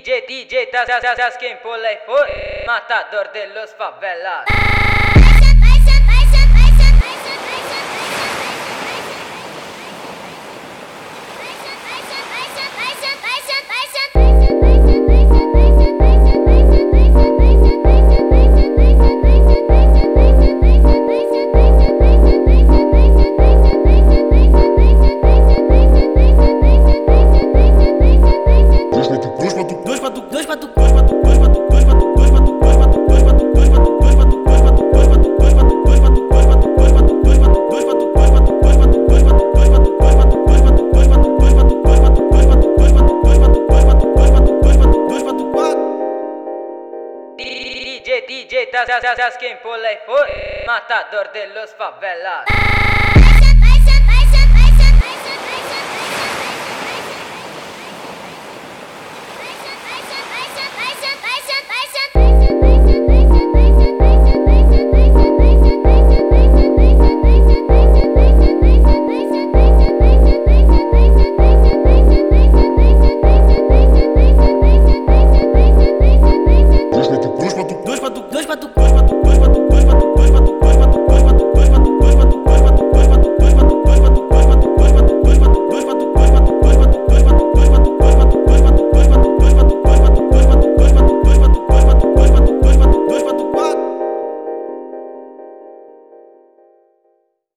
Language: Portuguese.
DJ, tas quem pula e foi matador de los favelas. DJ, tas quem pula e foi matador de los favelas.